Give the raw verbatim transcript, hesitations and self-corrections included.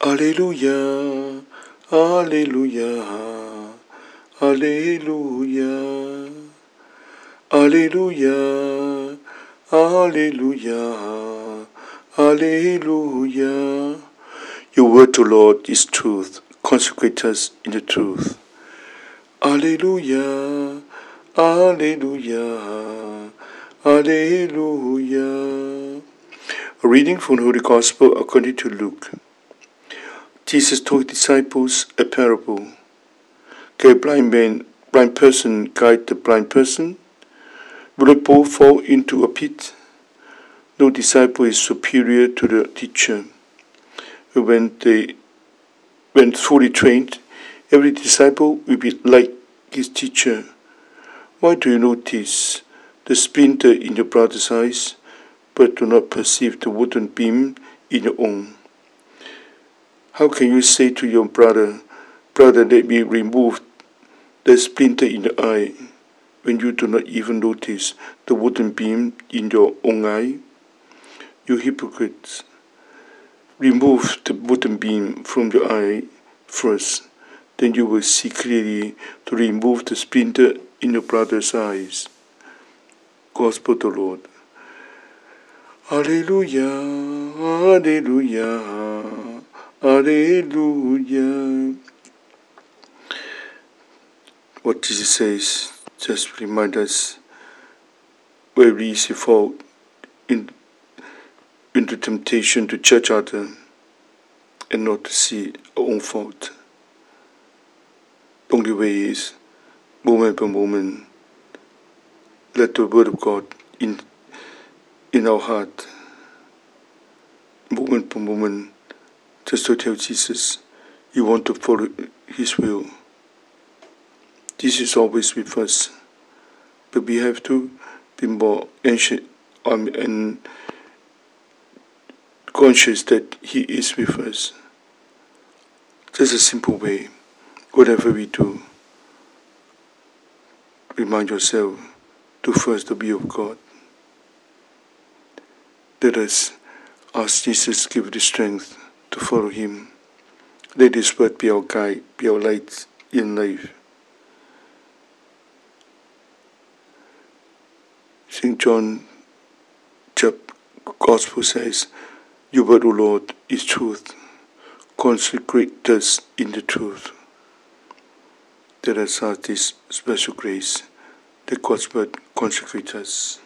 Alleluia, Alleluia, Alleluia, Alleluia, Alleluia, Alleluia. Your word, O Lord, is truth. Consecrate us in the truth. Alleluia, Alleluia, Alleluia. A reading from the Holy Gospel according to Luke. Jesus told his disciples a parable. Can a blind man, blind person guide the blind person? Will they both fall into a pit? No disciple is superior to the teacher. When they when fully trained, every disciple will be like his teacher. Why do you notice the splinter in your brother's eyes, but do not perceive the wooden beam in your own? How can you say to your brother, Brother, let me remove the splinter in the eye, when you do not even notice the wooden beam in your own eye? You hypocrites! Remove the wooden beam from your eye first, then you will see clearly to remove the splinter in your brother's eyes. Gospel of the Lord. Alleluia, Alleluia, Alleluia. What Jesus says just remind us where we easily fall in, into temptation to judge others and not to see our own fault. The only way is, moment by moment, let the word of God in in our heart, moment by moment, just to tell Jesus, you want to follow His will. This is always with us, but we have to be more anxious um, and conscious that He is with us. Just a simple way, whatever we do, remind yourself to first the will of God. Let us ask Jesus to give the strength to follow Him. Let His word be our guide, be our light in life. Saint John chapter Gospel says, your word, O Lord, is truth. Consecrate us in the truth. Let us ask this special grace that God's word consecrate us.